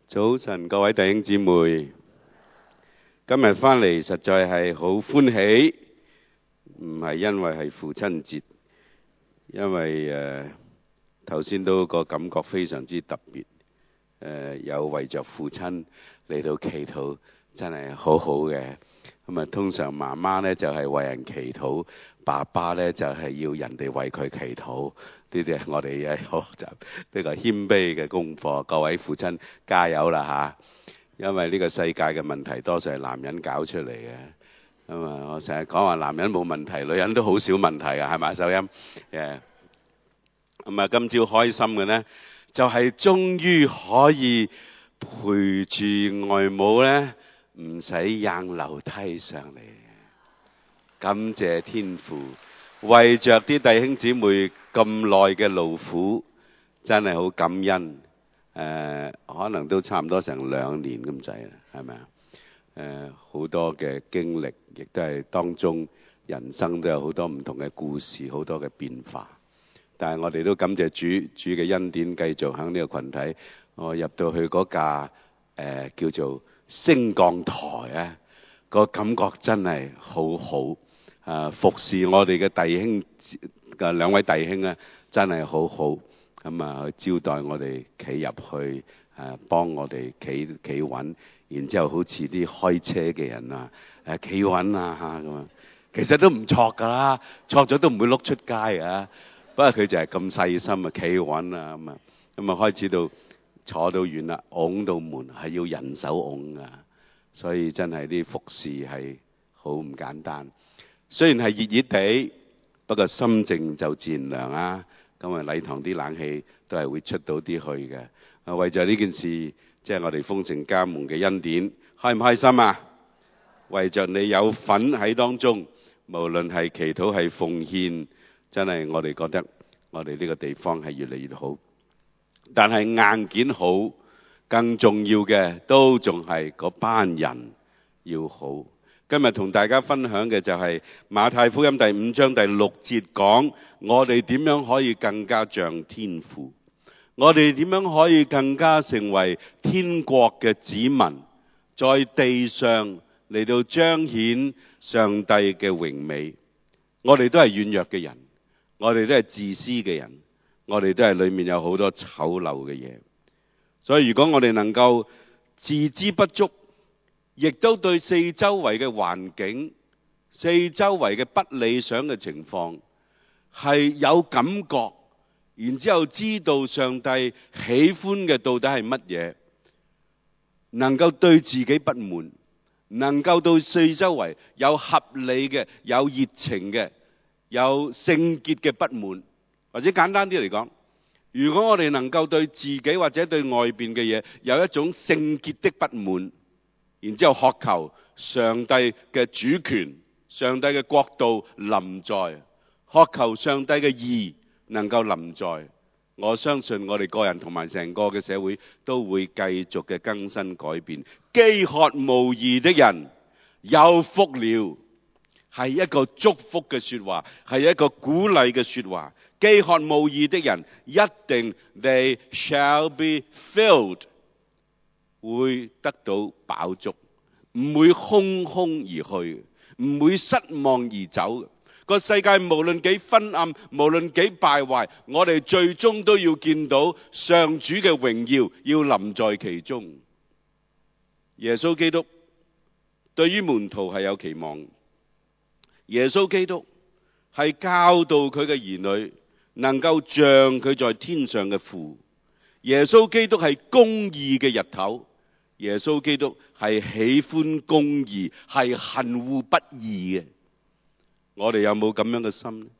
早晨，各位弟兄姊妹，今日返嚟實在係好歡喜，唔係因為係父親節，因為頭先都個感覺非常之特別，有為着父親嚟到祈禱，真係好好嘅。咁啊，通常媽媽呢就係為人祈禱，爸爸呢就係要人哋為佢祈禱。呢啲係我哋嘅學習，呢個謙卑嘅功課。各位父親加油啦嚇！因為呢個世界嘅問題多數係男人搞出嚟嘅。咁啊，我成日講話男人冇問題，女人都好少問題㗎，係咪秀音？咁啊，今朝開心嘅呢，就係終於可以陪住外母呢，唔使掟樓梯上嚟。感謝天父，為着啲弟兄姊妹咁耐嘅勞苦，真係好感恩。可能都差唔多成2年咁滯啦，係咪啊？好多嘅經歷，亦都係當中人生都有好多唔同嘅故事，好多嘅變化。但係我哋都感謝主嘅恩典，繼續喺呢個群體。我入到去嗰架叫做升降台啊，個感覺真係好好。服侍我哋嘅弟兄嘅2位弟兄咧，真係好好。咁啊，招待我哋企入去，幫我哋企穩，然之後好似啲開車嘅人啊，企穩啊咁啊。其實都唔錯㗎啦，錯咗都唔會碌出街啊。不過佢就係咁細心啊，企穩啊咁啊。咁啊開始到坐到遠啦，拱到門係要人手拱㗎，所以真係啲服侍係好唔簡單。雖然係熱熱地，不過心靜就自然涼啊。咁啊，禮堂啲冷氣都係會出到啲去嘅。為咗呢件事，即係我哋豐盛家門嘅恩典，開唔開心啊？為着你有份喺當中，無論係祈禱係奉獻，真係我哋覺得我哋呢個地方係越嚟越好。但係硬件好，更重要嘅都仲係嗰班人要好。今日同大家分享嘅就係馬太福音第5章第6節講，我哋點樣可以更加像天父，我哋點樣可以更加成為天國嘅子民，在地上嚟到彰顯上帝嘅榮美。我哋都係軟弱嘅人，我哋都係自私嘅人，我哋都係裏面有好多醜陋嘅嘢。所以如果我哋能夠自知不足，亦都對四周圍嘅環境、四周圍嘅不理想嘅情況係有感覺，然之後知道上帝喜歡嘅到底係乜嘢，能夠對自己不滿，能夠對四周圍有合理嘅、有熱情嘅、有聖潔嘅不滿，或者簡單啲嚟講，如果我哋能夠對自己或者對外邊嘅嘢有一種聖潔的不滿，然之後渴求上帝嘅主權、上帝嘅國度臨在，渴求上帝嘅義能夠臨在，我相信我哋個人同埋成個嘅社會都會繼續嘅更新改變。飢渴慕義的人有福了，係一個祝福嘅說話，係一個鼓勵嘅說話。飢渴慕義的人一定 they shall be filled， 會得到飽足，唔會空空而去，唔會失望而走。個世界無論幾昏暗，無論幾敗壞，我哋最終都要見到上主嘅榮耀要臨在其中。耶穌基督對於門徒係有期望，耶穌基督係教導佢嘅兒女能夠像佢在天上嘅父。耶穌基督係公義嘅日頭，耶穌基督係喜歡公義，係恨惡不義嘅。我哋有冇咁樣嘅心呢？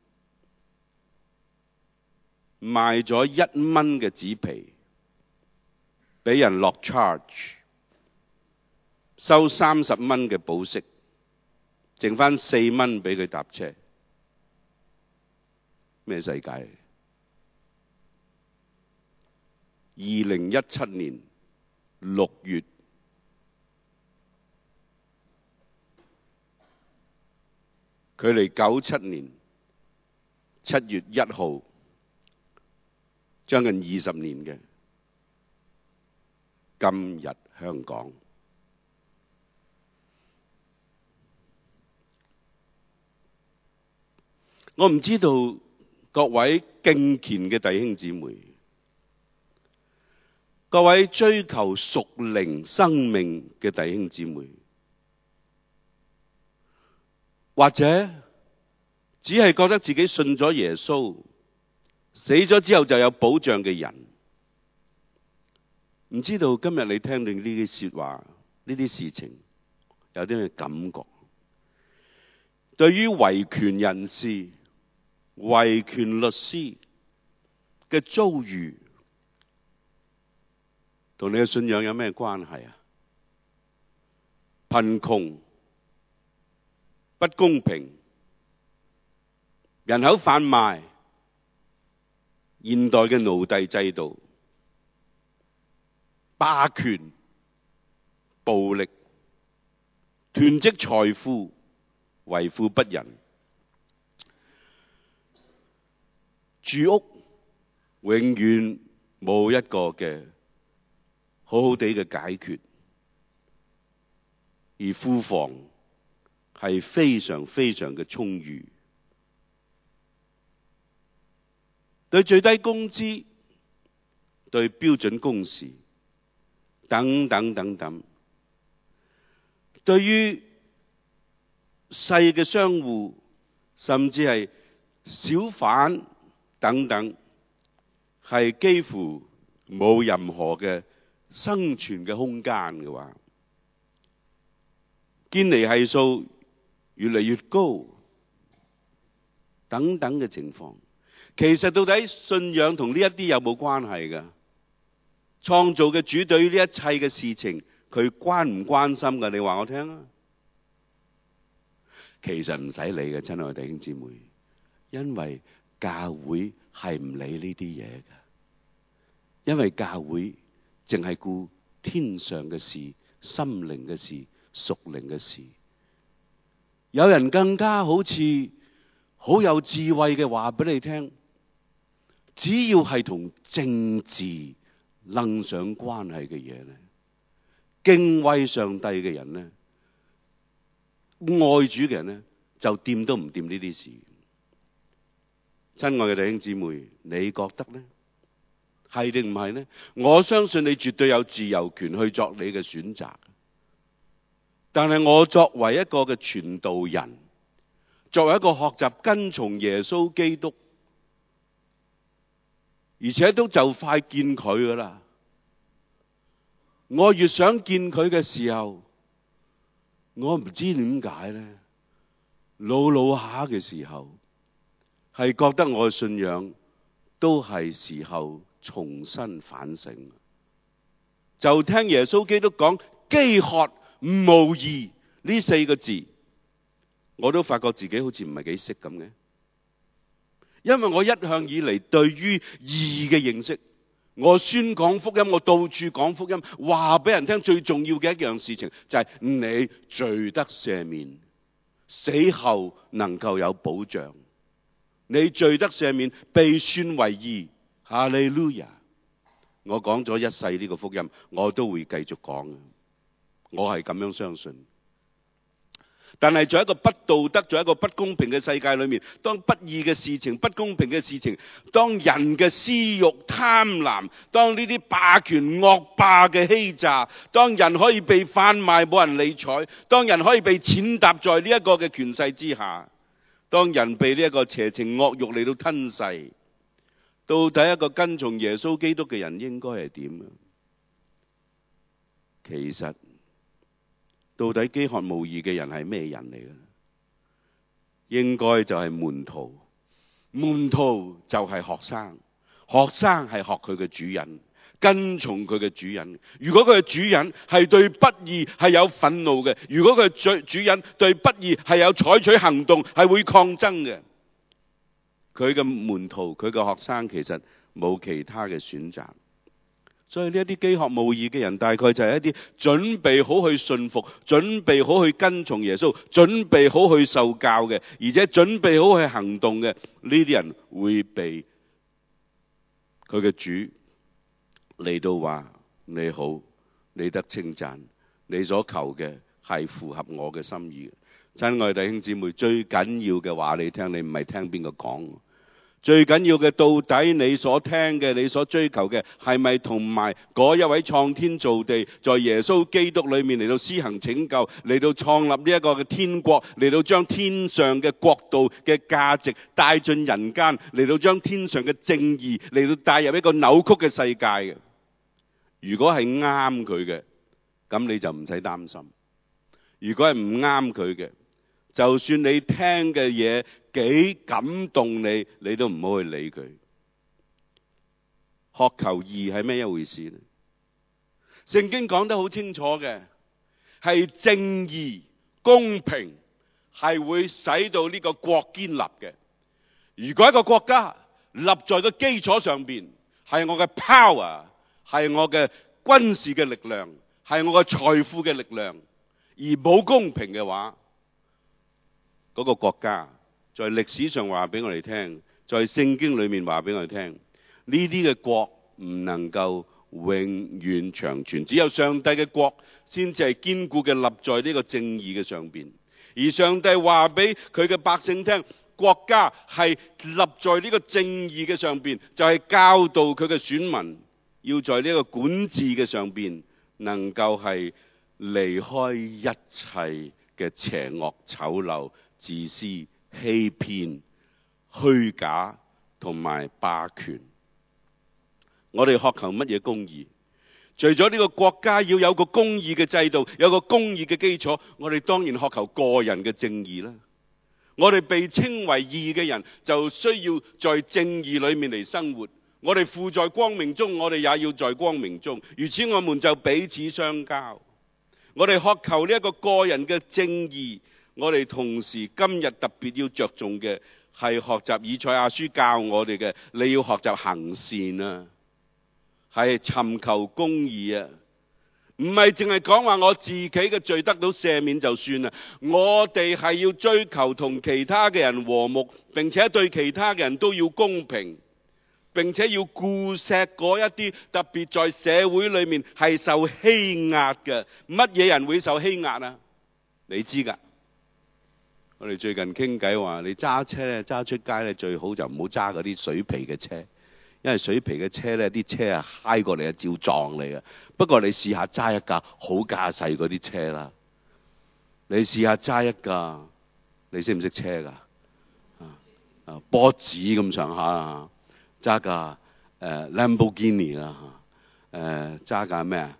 賣咗1蚊嘅紙皮，俾人落 charge， 收30蚊嘅保釋，剩翻4蚊俾佢搭車。咩世界？2017年6月，距離97年7月1號，將近20年嘅今日香港。我唔知道各位敬虔嘅弟兄姊妹，各位追求屬靈生命嘅弟兄姊妹，或者只係覺得自己信咗耶穌，死咗之後就有保障嘅人，唔知道今日你聽到呢啲說話，呢啲事情有啲咩感覺？對於維權人士、維權律師嘅遭遇，同你嘅信仰有咩關係啊？貧窮、不公平、人口販賣、現代嘅奴隸制度、霸權、暴力、囤積財富、為富不仁、住屋永遠冇一個嘅好好地嘅解決，而庫房係非常非常嘅充裕，對最低工資、對標準工時等等等等，對於細嘅商戶甚至係小販等等，係幾乎冇任何嘅生存嘅空間嘅話，堅尼係數越嚟越高等等嘅情況，其實到底信仰同呢一啲有冇關係㗎？創造嘅主對於呢一切嘅事情，佢關唔關心㗎？你話我聽啊！其實唔使理嘅，親愛的弟兄姊妹，因為教會係唔理呢啲嘢嘅，因為教會淨係顧天上嘅事、心靈嘅事、屬靈嘅事。有人更加好似好有智慧嘅話俾你聽，只要係同政治楞上關係嘅嘢咧，敬畏上帝嘅人咧，愛主嘅人咧，就掂都唔掂呢啲事。親愛嘅弟兄姊妹，你覺得呢？係定唔係呢？我相信你絕對有自由權去作你嘅選擇。但係我作為一個嘅傳道人，作為一個學習跟從耶穌基督，而且都就快見佢㗎喇。我越想見佢嘅時候，我唔知點解咧，老下嘅時候，係覺得我嘅信仰都係時候重新反省。就聽耶穌基督講飢渴慕義呢4個字，我都發覺自己好似唔係幾識咁嘅。因為我一向以嚟對於義嘅認識，我宣講福音，我到處講福音，話俾人聽最重要嘅一樣事情就係你罪得赦免，死後能夠有保障。你罪得赦免，被算為義，哈利路亞！我講咗一世呢個福音，我都會繼續講。我係咁樣相信。但係在一個不道德、在一個不公平嘅世界裏面，當不義嘅事情、不公平嘅事情，當人嘅私欲貪婪，當呢啲霸權惡霸嘅欺詐，當人可以被販賣冇人理睬，當人可以被踐踏在呢一個嘅權勢之下，當人被呢一個邪情惡欲嚟到吞噬，到底一個跟從耶穌基督嘅人應該係點啊？其實到底飢渴慕義嘅人係咩人嚟嘅？應該就係門徒，門徒就係學生，學生係學佢嘅主人，跟從佢嘅主人。如果佢嘅主人係對不義係有憤怒嘅，如果佢嘅主人對不義係有採取行動，係會抗爭嘅，佢嘅門徒，佢嘅學生其實冇其他嘅選擇。所以呢一啲飢渴慕義嘅人，大概就係一啲準備好去信服、準備好去跟從耶穌、準備好去受教嘅，而且準備好去行動嘅。呢啲人會被佢嘅主嚟到話：你好， 你得稱讚，你所求嘅係符合我嘅心意。親愛弟兄姊妹，最緊要嘅話你聽，你唔係聽邊個講。最緊要嘅，到底你所聽嘅，你所追求嘅，係咪同埋嗰一位創天造地，在耶穌基督裏面嚟到施行拯救，嚟到創立呢一個嘅天國，嚟到將天上嘅國度嘅價值帶進人間，嚟到將天上嘅正義嚟到帶入一個扭曲嘅世界嘅。如果係啱佢嘅，咁你就唔使擔心。如果係唔啱佢嘅，就算你聽嘅嘢幾感動你，你都唔好去理佢。學求義係咩一回事呢？聖經講得好清楚嘅，係正義公平，係會使到呢個國堅立嘅。如果一個國家立在個基礎上邊，係我嘅 power， 係我嘅軍事嘅力量，係我嘅財富嘅力量，而冇公平嘅話，嗰個國家在歷史上話俾我哋聽，在聖經裏面話俾我哋聽，呢啲嘅國唔能夠永遠長存，只有上帝嘅國先至係堅固嘅立在呢個正義嘅上邊。而上帝話俾佢嘅百姓聽，國家係立在呢個正義嘅上邊，就係教導佢嘅選民要在呢個管治嘅上邊能夠係離開一切嘅邪惡醜陋、自私、欺騙、虛假同埋霸權。我哋學求乜嘢公義？除咗呢個國家要有個公義嘅制度，有個公義嘅基礎，我哋當然學求個人嘅正義啦。我哋被稱為義嘅人，就需要在正義裏面嚟生活。我哋富在光明中，我哋也要在光明中。如此，我們就彼此相交。我哋學求呢一個個人嘅正義。我哋同時今日特別要着重嘅係學習以賽亞書教我哋嘅，你要學習行善啊，係尋求公義啊，唔係淨係講話我自己嘅罪得到赦免就算啦。我哋係要追求同其他嘅人和睦，並且對其他嘅人都要公平，並且要顧惜嗰一啲特別在社會裏面係受欺壓嘅。乜嘢人會受欺壓啊？你知㗎。我哋最近傾偈話，你揸車咧，揸出街咧，最好就唔好揸嗰啲水皮嘅車，因為水皮嘅車咧，啲車啊揩過嚟啊，照撞你嘅。不過你試下揸一架好駕駛嗰啲車啦，你試下揸一架，你識唔識車㗎？波子咁上下啊，揸架Lamborghini 啦，揸架咩啊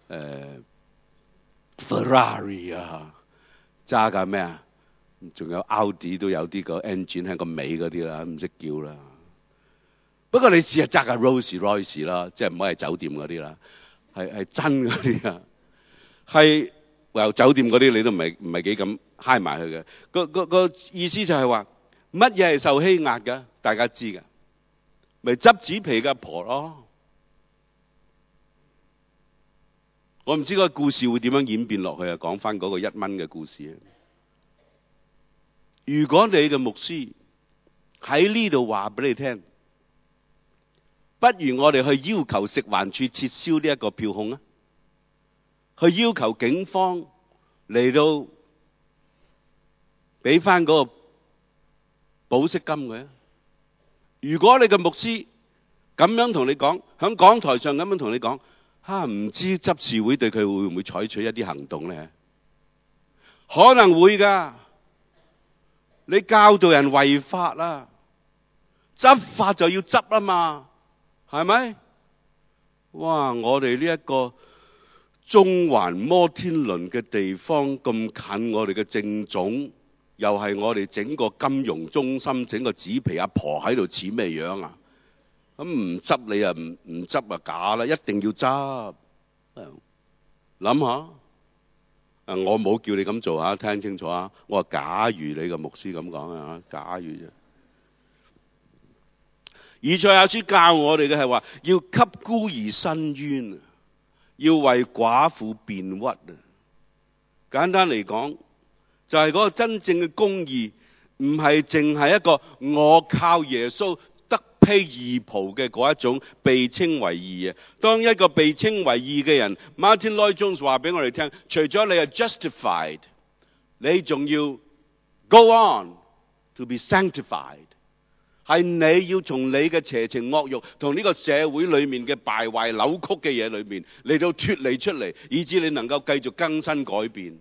？Ferrari 啊，揸架咩啊？仲有 Audi 都有啲個 engine 喺個尾嗰啲啦，唔識叫啦。不過你試下揸架 Rolls Royce 啦，即係唔好係酒店嗰啲啦，係真嗰啲啊，係由酒店嗰啲你都唔係幾咁揩埋去嘅。個意思就係話乜嘢係受欺壓㗎？大家知㗎，咪執紙皮嘅婆咯。我唔知個故事會點樣演變落去啊！講翻嗰個1蚊嘅故事。如果你嘅牧師喺呢度話俾你聽，不如我哋去要求食環署撤銷呢一個票控啊，去要求警方嚟到俾翻嗰個保釋金佢啊。如果你嘅牧師咁樣同你講，喺講台上咁樣同你講，唔知執事會對佢會唔會採取一啲行動咧？可能會㗎。你教導人違法啦，執法就要執啊嘛，係咪？哇！我哋呢一個中環摩天輪嘅地方咁近我哋嘅政總，又係我哋整個金融中心，整個紙皮阿婆喺度似咩樣啊？咁唔執你啊，唔執啊假啦，一定要執。諗下。我冇叫你咁做啊，聽清楚啊！我話假如你個牧師咁講啊，假如啫。以賽亞書教我哋嘅係話，要給孤兒伸冤，要為寡婦辯屈啊。簡單嚟講，就係嗰個真正嘅公義，唔係淨係一個我靠耶穌得披義袍嘅嗰一種被稱為義啊。當一個被稱為義嘅人 ，Martin Lloyd Jones 話俾我哋聽，除咗你係 justified， 你仲要 go on to be sanctified。係你要從你嘅邪情惡慾同呢個社會裏面嘅敗壞扭曲嘅嘢裏面嚟到脫離出嚟，以致你能夠繼續更新改變。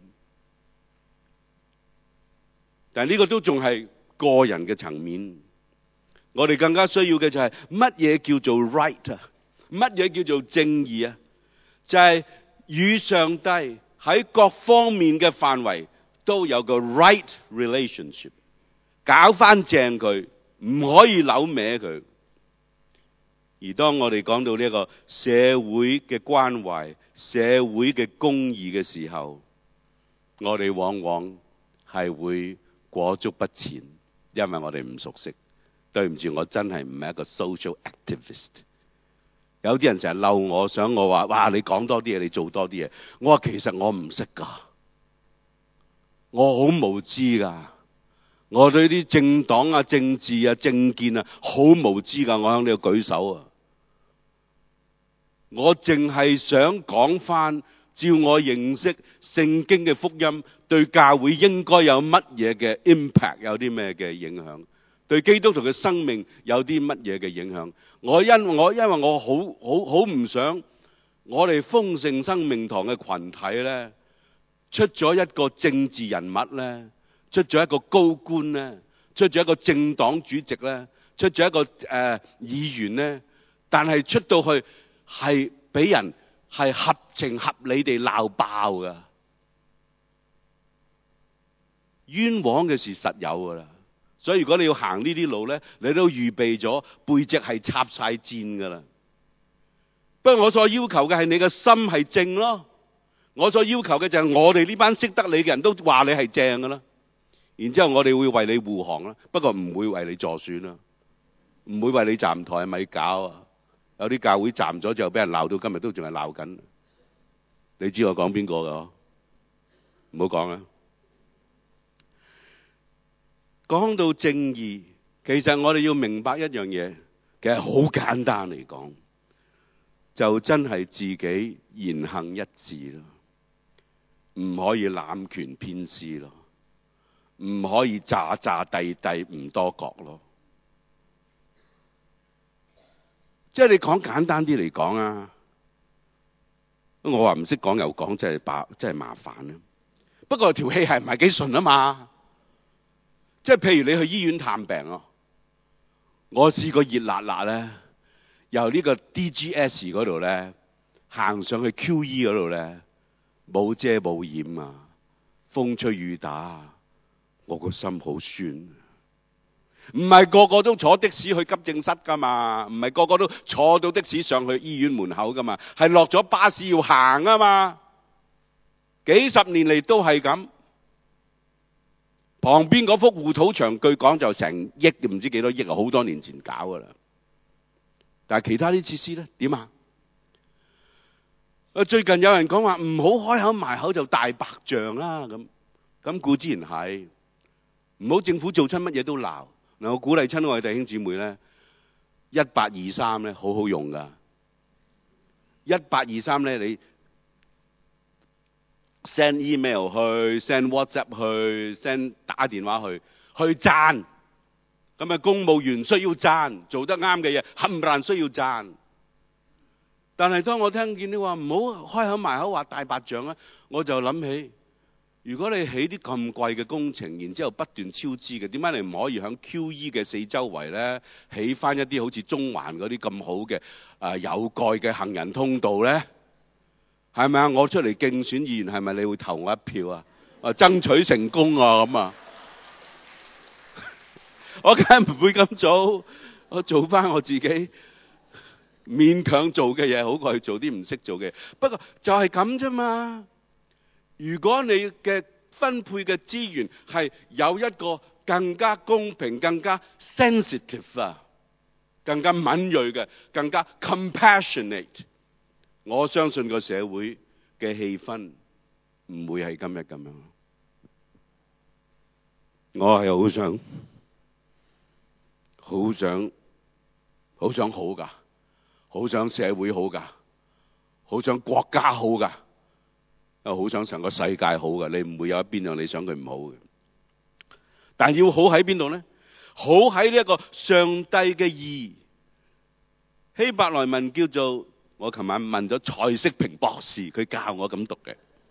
但係呢個都仲係個人嘅層面，我哋更加需要嘅就係乜嘢叫做 right 啊？乜嘢叫做正義啊？就係與上帝喺各方面嘅範圍都有個 right relationship， 搞翻正佢。唔可以扭歪佢。而當我哋講到呢個社會嘅關懷、社會嘅公義嘅時候，我哋往往係會裹足不前，因為我哋唔熟悉。對唔住，我真係唔係一個 social activist。有啲人成日嬲我，想我話：哇，你講多啲嘢，你做多啲嘢。我話其實我唔識㗎，我好無知㗎。我對啲政黨啊、政治啊、政見啊，好無知㗎。我喺呢度舉手啊！我淨係想講返，照我認識聖經嘅福音，對教會應該有乜嘢嘅 impact， 有啲咩嘅影響，對基督徒嘅生命有啲乜嘢嘅影響。因為我好唔想我哋豐盛生命堂嘅群體咧，出咗一個政治人物咧。出咗一個高官咧，出咗一個政黨主席咧，出咗一個議員咧，但係出到去係俾人係合情合理地鬧爆噶，冤枉嘅事實有噶啦。所以如果你要行呢啲路咧，你都預備咗背脊係插晒箭噶啦。不過我所要求嘅係你嘅心係正咯，我所要求嘅就係我哋呢班識得你嘅人都話你係正噶啦。然之後我哋會為你護航啦，不過唔會為你助選啦，唔會為你站台咪搞啊！有啲教會站咗之後俾人鬧到今日都仲係鬧緊。你知我講邊個㗎？唔好講啦。講到正義，其實我哋要明白一樣嘢，其實好簡單嚟講，就真係自己言行一致咯，唔可以濫權偏私咯。唔可以詐詐諦諦唔多覺咯，即係你講簡單啲嚟講啊！我話唔識講又講，真係麻煩啦。不過條氣係唔係幾順啊嘛？即係譬如你去醫院探病咯，我試過熱辣辣咧，由呢個 DGS 嗰度咧行上去 QE 嗰度咧，冇遮冇掩啊，風吹雨打。我個心好酸，唔係個個都坐的士去急症室噶嘛，唔係個個都坐到的士上去醫院門口噶嘛，係落咗巴士要行啊嘛，幾十年嚟都係咁。旁邊嗰幅護土牆據講就成億，唔知幾多億啊，好多年前搞噶啦。但係其他啲設施咧點啊？最近有人講話唔好開口埋口就大白象啦，咁固之然係。唔好政府做親乜嘢都鬧。嗱，我鼓勵親愛弟兄姊妹咧，1823咧好好用噶。1823咧，你 send email 去 ，send WhatsApp 去 ，send 打電話去讚。咁啊，公務員需要讚，做得啱嘅嘢冚唪唥需要讚。但係當我聽見你話唔好開口埋口話大白象咧，我就諗起。如果你起啲咁貴嘅工程，然之後不斷超支嘅，點解你唔可以喺 QE 嘅四周圍咧起翻一啲好似中環嗰啲咁好嘅有蓋嘅行人通道咧？係咪啊？我出嚟競選議員，係咪你會投我一票啊？爭取成功啊咁啊！我梗係唔會咁做，我做翻我自己勉強做嘅嘢，好過去做啲唔識做嘅。不過就係咁啫嘛。如果你嘅分配嘅資源係有一個更加公平、更加 sensitive 啊、更加敏銳嘅、更加 compassionate， 我相信個社會嘅氣氛唔會係今日咁樣。我係好想好想好㗎，好想社會好㗎，好想國家好㗎，又好想成個世界好㗎。你唔會有一邊樣你想佢唔好嘅。但要好喺邊度呢？好喺呢一個上帝嘅義。希伯來文叫做，我琴晚問咗蔡式平博士，佢教我咁讀嘅。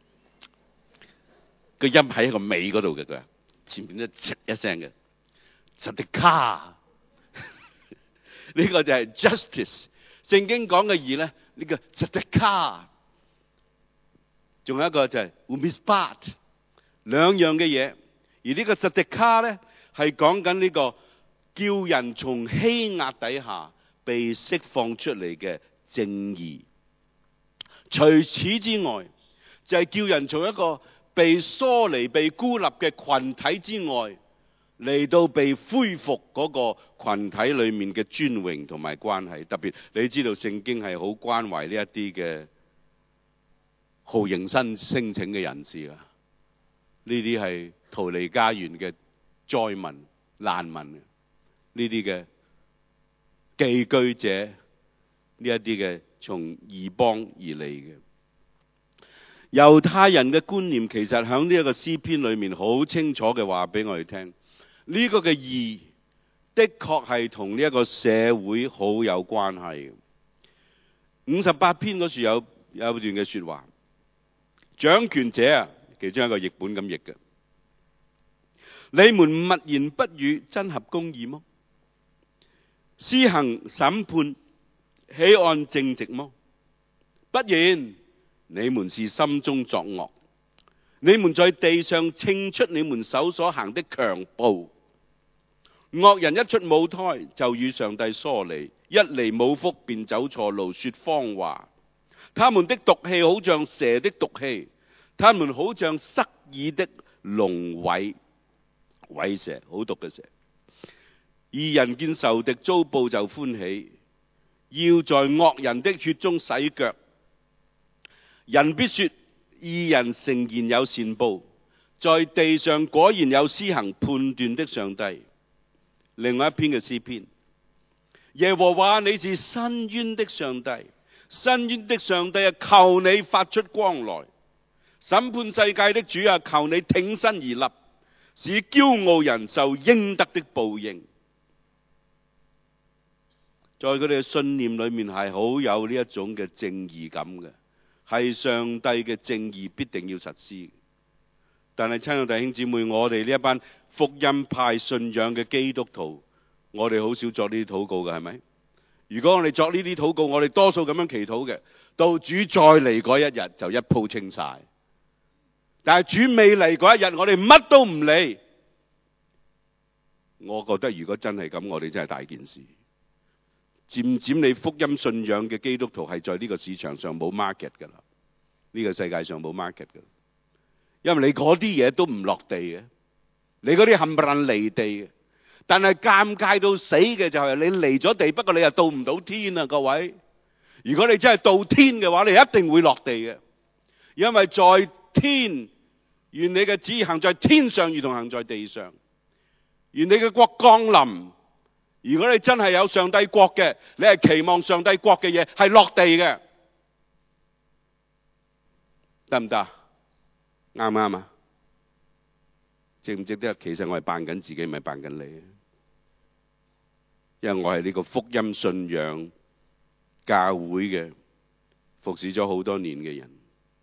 個音喺個尾嗰度嘅，佢前面一切一聲嘅。Tzedakah 呢個就係 justice。聖經講嘅義咧，呢個 Tzedakah。仲有一個就係 umispat， 兩樣嘅嘢。而呢個 Tzedakah咧係講緊呢個叫人從欺壓底下被釋放出嚟嘅正義。除此之外，就係叫人從一個被疏離、被孤立嘅群體之外，嚟到被恢復嗰個群體裏面嘅尊榮同埋關係。特別你知道聖經係好關懷呢一啲嘅豪刑申請嘅人士啊，呢啲係逃離家園嘅災民、難民，呢啲嘅寄居者，呢一啲嘅從異邦而嚟嘅。猶太人嘅觀念其實喺呢一個詩篇裏面好清楚嘅話俾我哋聽，呢個嘅義的確係同呢一個社會好有關係嘅。58篇嗰處有段嘅說話，掌權者啊，其中一個譯本咁譯嘅，你們默言不語，真合公義麼？施行審判，豈按正直麼？不然，你們是心中作惡，你們在地上稱出你們手所行的強暴。惡人一出母胎就與上帝疏離，一離母腹便走錯路，說謊話。他們的毒氣好像蛇的毒氣，他們好像塞耳的龍虺，虺蛇，好毒嘅蛇。義人見仇敵遭報就歡喜，要在惡人的血中洗腳。人必說，義人誠然有善報，在地上果然有施行判斷的上帝。另外一篇嘅詩篇，耶和華你是伸冤的上帝，伸冤的上帝啊，求你發出光來，審判世界的主啊，求你挺身而立，使驕傲人受應得的報應。在佢哋嘅信念裏面係好有呢一種嘅正義感嘅，係上帝嘅正義必定要實施。但係親愛弟兄姊妹，我哋呢一班福音派信仰嘅基督徒，我哋好少作呢啲禱告嘅，係咪？如果我哋作呢啲禱告，我哋多數咁樣祈禱嘅，到主再嚟嗰一日就一鋪清晒。但係主未嚟嗰一日，我哋乜都唔理。我覺得如果真係咁，我哋真係大件事。漸漸你福音信仰嘅基督徒係在呢個市場上冇 market 㗎啦，呢個世界上冇 market 㗎，因為你嗰啲嘢都唔落地嘅，你嗰啲冚唪唥離地嘅。但係尷尬到死嘅就係你離咗地，不過你又到唔到天啊，各位。如果你真係到天嘅話，你一定會落地嘅，因為在天，願你嘅旨意行在天上如同行在地上，願你嘅國降臨。如果你真係有上帝國嘅，你係期望上帝國嘅嘢係落地嘅，得唔得？啱唔啱啊？值唔值得？其實我係扮緊自己，唔係扮緊你。因為我係呢個福音信仰教會嘅服侍咗好多年嘅人。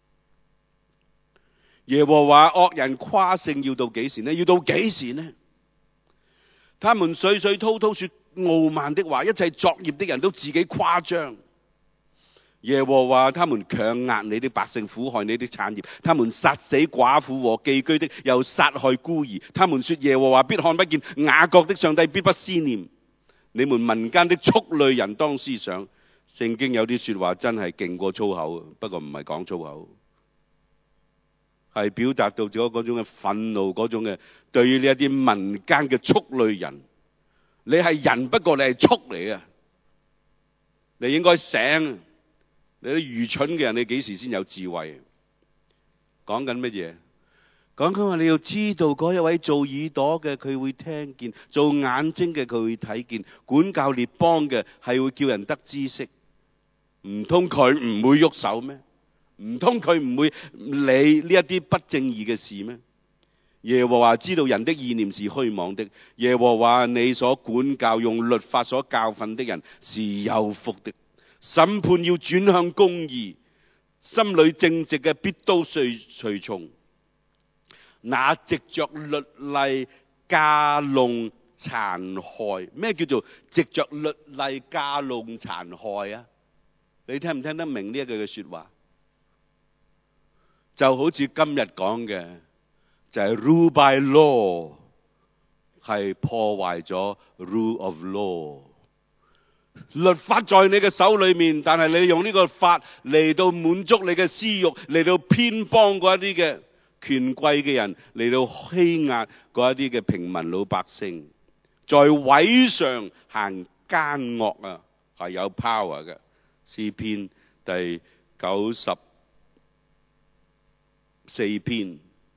耶和華惡人誇勝要到幾時呢？要到幾時呢？他們絮絮叨叨說傲慢的話，一切作孽的人都自己誇張。耶和華他們強壓你的百姓，苦害你的產業，他們殺死寡婦和寄居的，又殺害孤兒。他們說耶和華必看不見，雅各的上帝必不思念。你們民間的畜類人當思想。聖經有啲說話真係勁過粗口，不過唔係講粗口，係表達到咗嗰種嘅憤怒，嗰種嘅對於呢一啲民間嘅畜類人。你係人，不過你係畜嚟嘅，你應該醒。你啲愚蠢嘅人，你幾時先有智慧？講緊乜嘢？ 講佢話你要知道嗰一位做耳朵嘅佢會聽見，做眼睛嘅佢會睇見，管教列邦嘅係會叫人得知識。唔通佢唔會喐手咩？唔通佢唔會理呢一啲不正義嘅事咩？耶和華知道人的意念是虛妄的，耶和華你所管教用律法所教訓的人是有福的。審判要轉向公義，心裏正直嘅必都隨從。那藉着律例架弄殘害，咩叫做藉着律例架弄殘害啊？你聽唔聽得明呢一句嘅說話？就好似今日講嘅，就係 rule by law 係破壞咗 rule of law。律法在你嘅手裏面，但係你用呢個法嚟到滿足你嘅私欲，嚟到偏幫嗰一啲嘅權貴嘅人，嚟到欺壓嗰一啲嘅平民老百姓，在位上行奸惡啊，係有 power 嘅。詩篇第94篇，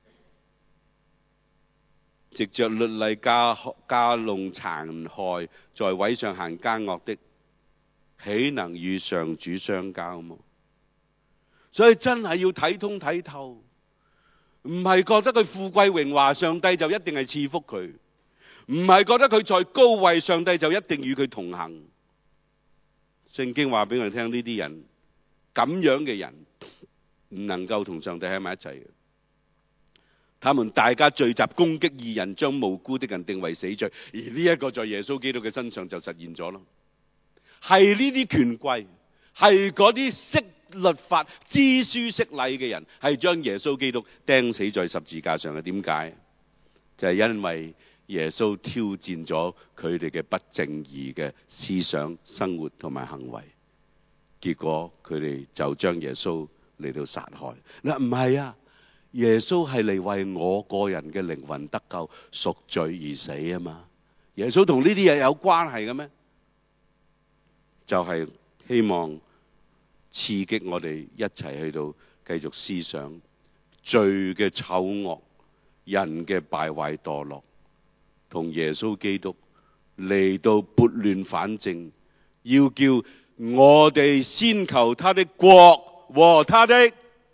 藉着律例架弄殘害，在位上行奸惡的，豈能與上主相交麼？所以真係要睇通睇透，唔係覺得佢富貴榮華，上帝就一定係賜福佢；唔係覺得佢在高位，上帝就一定與佢同行。聖經話俾我哋聽，呢啲人咁樣嘅人唔能夠同上帝喺埋一齊嘅。他們大家聚集攻擊義人，將無辜的人定為死罪，而呢一個在耶穌基督嘅身上就實現咗咯。係呢啲權貴，係嗰啲識律法、知書識禮嘅人，係將耶穌基督釘死在十字架上嘅。點解？就係因為耶穌挑戰咗佢哋嘅不正義嘅思想、生活同埋行為，結果佢哋就將耶穌嚟到殺害。嗱，唔係啊，耶穌係嚟為我個人嘅靈魂得救、贖罪而死啊嘛。耶穌同呢啲嘢有關係嘅咩？就係希望刺激我哋一齊去到繼續思想罪嘅醜惡、人嘅敗壞墮落，同耶穌基督嚟到撥亂反正，要叫我哋先求他的國和他的。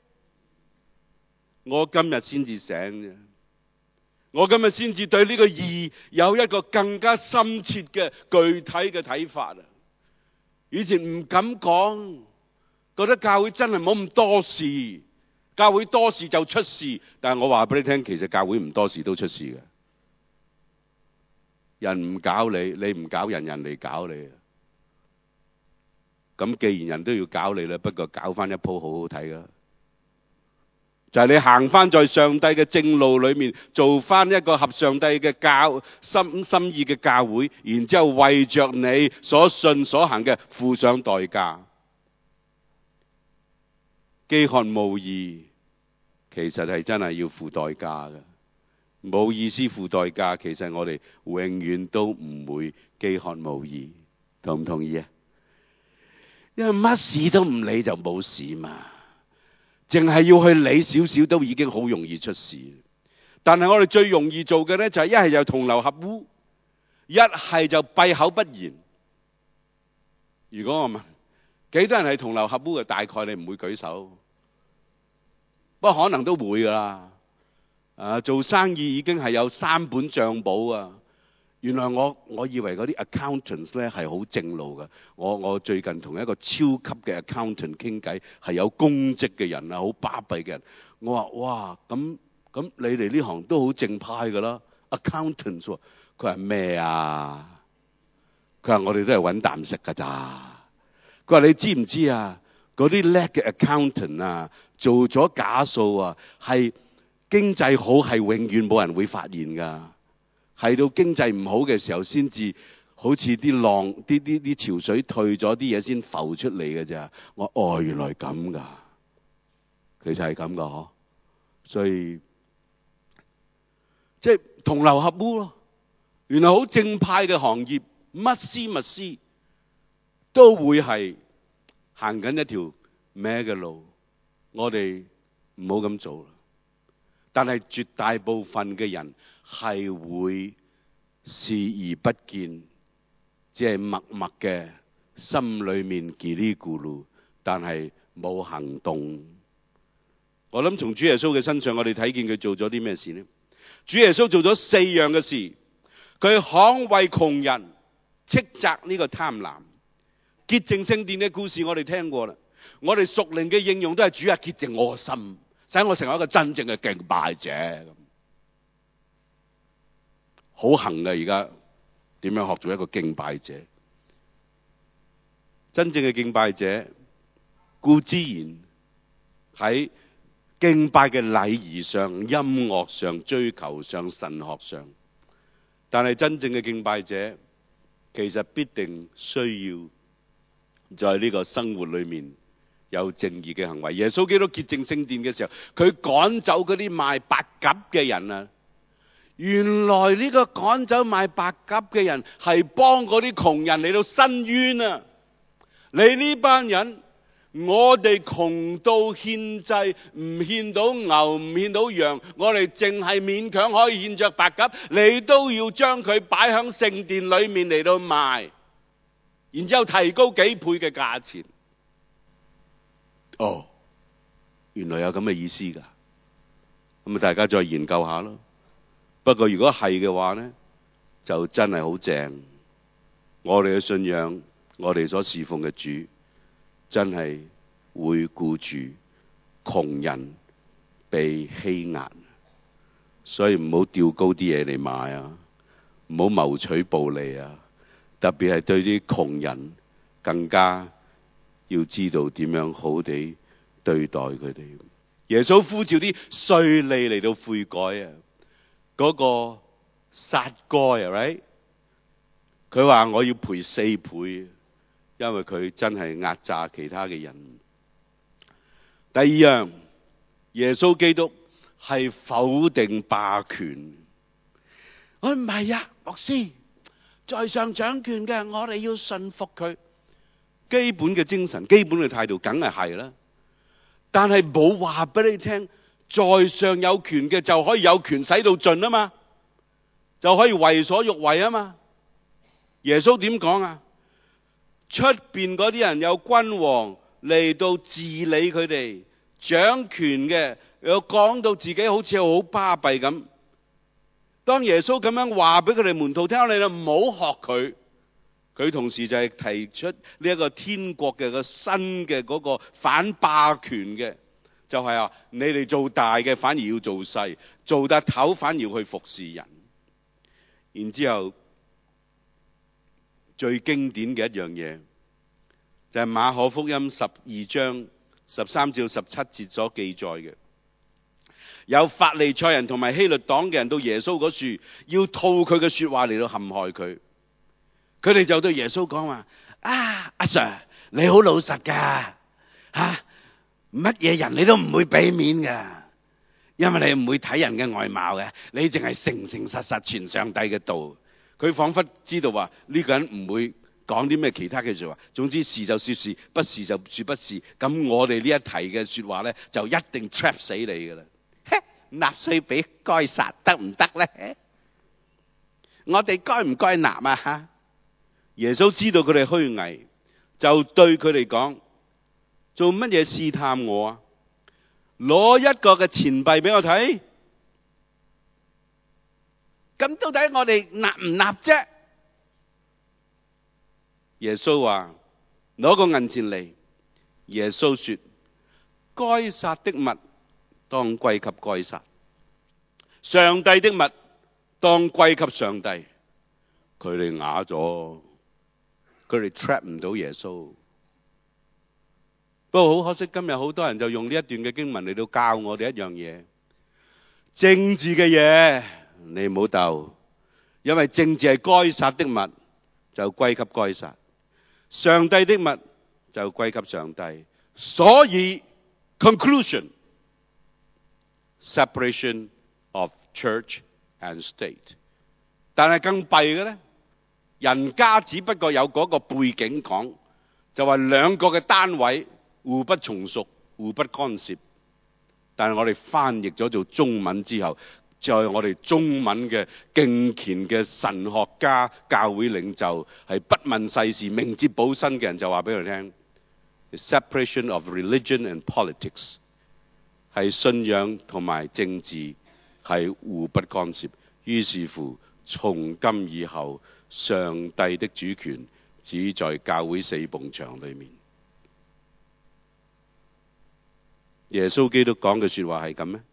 我今日先至醒啫，我今日先至對呢個義有一個更加深切嘅具體嘅睇法啊！以前唔敢講，覺得教會真係冇咁多事，教會多事就出事。但係我話俾你聽，其實教會唔多事都出事嘅。人唔搞你，你唔搞人，人嚟搞你。咁既然人都要搞你啦，不過搞翻一鋪好好睇噶，就係你行翻在上帝嘅正路裏面，做翻一個合上帝嘅心意嘅教會，然之後為着你所信所行嘅付上代價。飢渴慕義其實係真係要付代價嘅，冇意思付代價，其實我哋永遠都唔會飢渴慕義。同唔同意啊？因為乜事都唔理就冇事嘛，淨係要去理少少都已經好容易出事。但係我哋最容易做嘅咧，就係一係就同流合污，一係就閉口不言。如果我問幾多人係同流合污嘅，大概你唔會舉手，不過可能都會噶啦。做生意已經係有3本賬簿啊。原來我以為嗰啲 accountants 咧係好正路嘅。我最近同一個超級嘅 accountant 傾偈，係有公職嘅人啊，好巴閉嘅人。我話哇，咁你哋呢行都好正派㗎啦 ，accountants 喎。佢話咩啊？佢話我哋都係揾啖食㗎咋。佢話你知唔知啊？嗰啲叻嘅 accountant 啊，做咗假數啊，係經濟好係永遠冇人會發現㗎。係到經濟唔好嘅時候，先至好似啲浪、啲潮水退咗，啲嘢先浮出嚟嘅咋。我話原來咁㗎，其實係咁㗎嗬。所以即係同流合污咯。原來好正派嘅行業，乜斯密斯都會係行緊一條咩嘅路。我哋唔好咁做啦。 但係絕大部分嘅人係會視而不見，只係默默嘅心裏面嘰哩咕嚕，但係冇行動。我諗從主耶穌嘅身上，我哋睇見佢做咗啲咩事呢？主耶穌做咗4樣嘅事，佢慷慰窮人，斥責呢個貪婪。潔淨聖殿嘅故事我哋聽過啦，我哋屬靈嘅應用都係主啊，潔淨我嘅心，使我成為一個真正嘅敬拜者。好行嘅，而家點樣學做一個敬拜者？真正嘅敬拜者固之然喺敬拜嘅禮儀上、音樂上、追求上、神學上，但係真正嘅敬拜者其實必定需要在呢個生活裏面有正義嘅行為。耶穌基督潔淨聖殿嘅時候，佢趕走嗰啲賣白鴿嘅人啊！原來呢個趕走賣白鴿嘅人係幫嗰啲窮人嚟到申冤啊！你呢班人，我哋窮到獻祭唔獻到牛，唔獻到羊，我哋淨係勉強可以獻着白鴿，你都要將佢擺喺聖殿裏面嚟到賣，然之後提高幾倍嘅價錢。哦，原來有咁嘅意思㗎，咁啊大家再研究下咯。不過如果係嘅話呢，就真係好正。我哋嘅信仰，我哋所侍奉嘅主，真係會顧住窮人被欺壓，所以唔好吊高啲嘢嚟賣啊，唔好謀取暴利啊。特別係對啲窮人，更加要知道點樣好地對待佢哋。耶穌呼召啲稅吏嚟到悔改啊！嗰個撒該啊 ，right？ 佢話我要賠4倍，因為佢真係壓榨其他嘅人。第二樣，耶穌基督係否定霸權。我唔係啊，牧師，在上掌權嘅，我哋要順服佢。基本嘅精神、基本嘅態度，梗係啦。但係冇話俾你聽，在上有權嘅就可以有權使到盡啊嘛，就可以為所欲為啊嘛。耶穌點講啊？出邊嗰啲人有君王嚟到治理佢哋，掌權嘅又講到自己好似好巴閉咁。當耶穌咁樣話俾佢哋門徒聽，你哋唔好學佢。佢同時就係提出呢一個天國嘅個新嘅嗰個反霸權嘅，就係你哋做大嘅反而要做細，做得頭反而要去服侍人。然之後最經典嘅一樣嘢就係馬可福音12章13至17節所記載嘅，有法利賽人同埋希律黨嘅人到耶穌嗰處，要套佢嘅說話嚟到陷害佢。佢哋就對耶穌講話：阿 Sir， 你好老實噶吓，乜嘢人你都唔會俾面噶，因為你唔會睇人嘅外貌嘅，你淨係誠誠實實傳上帝嘅道。佢仿佛知道話呢個人唔會講啲咩其他嘅說話，總之是就說是，不是就說不是。咁我哋呢一題嘅說話咧，就一定 trap 死你噶啦。納稅俾該撒得唔得咧？我哋該唔該納啊？吓！耶穌知道佢哋虛偽，就對佢哋講：做乜嘢試探我啊？攞一個嘅錢幣俾我睇，咁到底我哋納唔納啫？耶穌話：攞個銀錢嚟。耶穌說：該撒的物當歸給該撒，上帝的物當歸給上帝。佢哋啞咗。佢哋 trap 唔到耶穌。不過好可惜，今日好多人就用呢一段嘅經文嚟到教我哋一樣嘢：政治嘅嘢你唔好鬥，因為政治係該撒的物就歸給該撒，上帝的物就歸給上帝。所以 conclusion separation of church and state。但係更弊嘅咧，人家只不過有嗰個背景講，就話兩個嘅單位互不從屬，互不干涉。 但係我哋翻譯咗做中文之後，就係我哋中文嘅敬虔嘅神學家、教會領袖，係不問世事、明哲保身嘅人，就話俾佢聽 ：The separation of religion and politics 係信仰同埋政治係互不干涉。於是乎，從今以後，上帝的主權只在教會四埲牆裏面。耶穌基督講嘅說話係咁咩？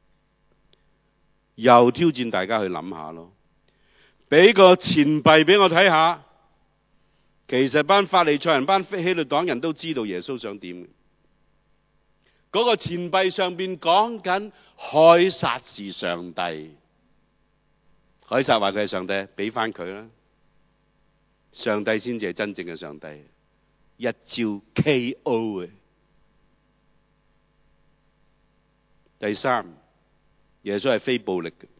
又挑戰大家去諗下咯。俾個錢幣俾我睇下，其實班法利賽人、班希律黨人都知道耶穌想點。嗰個錢幣上邊講緊凱撒是上帝，凱撒話佢係上帝，俾翻佢啦。上帝先至係真正嘅上帝，一招 K.O. 嘅。第三，耶穌係非暴力嘅。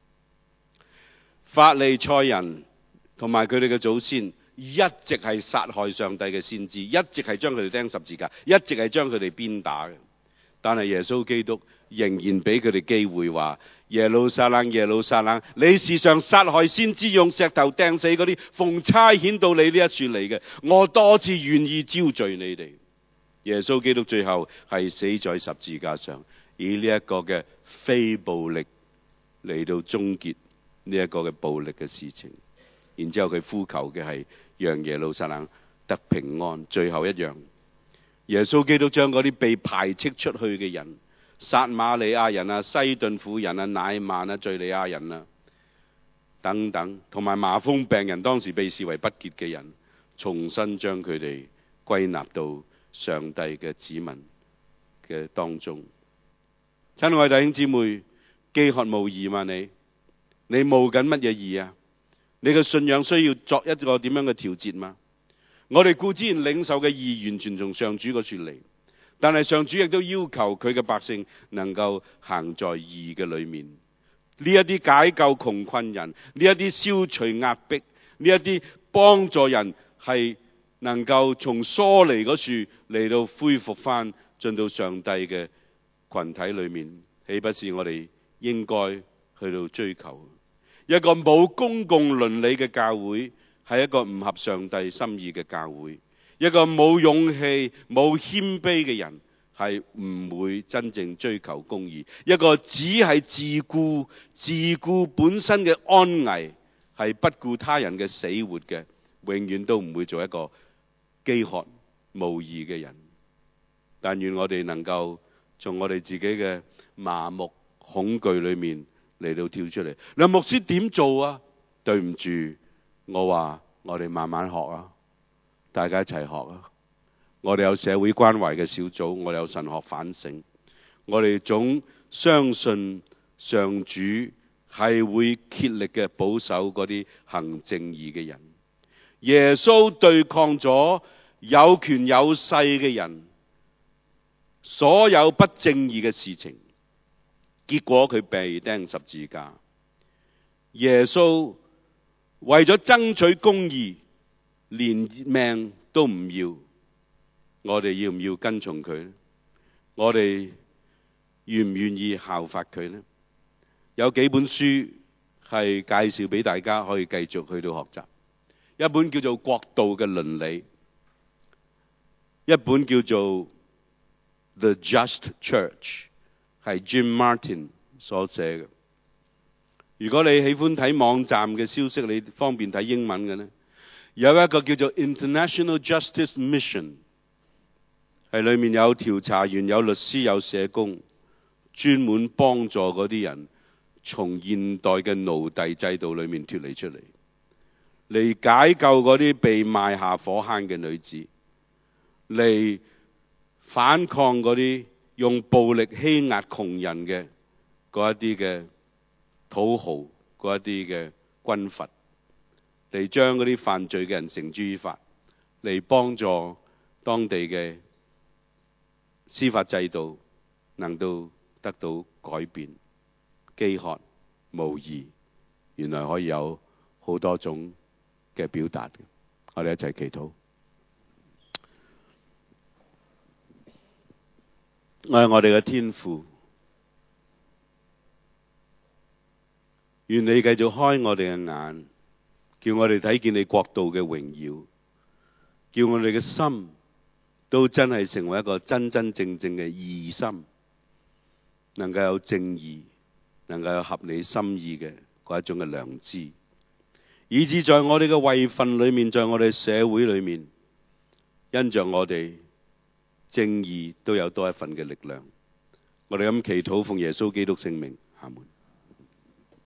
法利賽人同埋佢哋嘅祖先一直係殺害上帝嘅先知，一直係將佢哋釘十字架，一直係將佢哋鞭打嘅。但係耶穌基督仍然俾佢哋機會話：耶路撒冷，耶路撒冷，你時常殺害先知，用石頭掟死嗰啲奉差遣到你呢一處嚟嘅，我多次願意招聚你哋。耶穌基督最後係死在十字架上，以呢一個嘅非暴力嚟到終結呢一個嘅暴力嘅事情。然之後佢呼求嘅係讓耶路撒冷得平安。最後一樣，耶穌基督將嗰啲被排斥出去嘅人，撒瑪利亞人啊、西頓婦人啊、乃曼啊、敘利亞人啊等等，同埋麻風病人，當時被視為不潔嘅人，重新將佢哋歸納到上帝嘅子民嘅當中。親愛弟兄姊妹，飢渴慕義嘛？你慕緊乜嘢義啊？你嘅信仰需要作一個點樣嘅調節嗎？我哋固然領受嘅義完全從上主嗰處嚟，但係上主亦都要求佢嘅百姓能夠行在義嘅裏面。呢一啲解救窮困人，呢一啲消除壓迫，呢一啲幫助人係能夠從疏離嗰處嚟到恢復翻進到上帝嘅群體裏面，豈不是我哋應該去到追求？一個冇公共倫理嘅教會係一個唔合上帝心意嘅教會，一個冇勇氣冇謙卑嘅人係唔會真正追求公義，一個只係自顧本身嘅安危，係不顧他人嘅死活嘅，永遠都唔會做一個飢渴慕義嘅人。但願我哋能夠從我哋自己嘅麻木恐懼裏面嚟到跳出嚟。你話牧師點做啊？對唔住，我話我哋慢慢學啊，大家一齊學啊。我哋有社會關懷嘅小組，我哋有神學反省，我哋總相信上主係會竭力嘅保守嗰啲行正義嘅人。耶穌對抗咗有權有勢嘅人，所有不正義嘅事情，結果佢被釘十字架。耶穌為咗爭取公義，連命都唔要。我哋要唔要跟從佢呢？我哋願唔願意效法佢呢？有幾本書係介紹俾大家可以繼續去到學習。一本叫做《國度嘅倫理》，一本叫做《The Just Church》，係 Jim Martin 所寫嘅。如果你喜歡睇網站嘅消息，你方便睇英文嘅呢，有一個叫做 International Justice Mission， 係裏面有調查員、有律師、有社工，專門幫助嗰啲人從現代嘅奴隸制度裏面脫離出嚟，嚟解救嗰啲被賣下火坑嘅女子，嚟反抗嗰啲用暴力欺壓窮人嘅嗰一啲嘅土豪，嗰一啲嘅軍閥，嚟將嗰啲犯罪嘅人繩之於法，嚟幫助當地嘅司法制度能夠得到改變。飢渴慕義，原來可以有好多種嘅表達嘅。我哋一齊祈禱。我係我哋嘅天父， 願你繼續開我哋嘅眼，叫我哋睇見你國度嘅榮耀，叫我哋嘅心都真係成為一個真真正正嘅義心，能夠有正義，能夠有合你心意嘅嗰一種嘅良知，以致在我哋嘅位份裏面，在我哋社會裏面，因着我哋正義都有多一份嘅力量。我哋咁祈禱奉耶穌基督聖名，阿門。